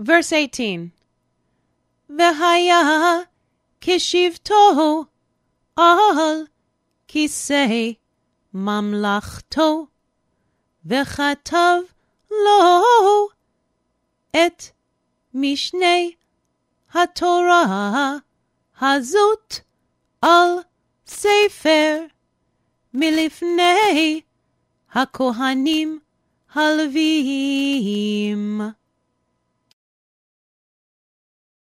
Verse 18. והיה כשבתו על כיסא ממלכתו, וכתב לו את משנה התורה הזאת על ספר מלפני הכהנים הלוויים.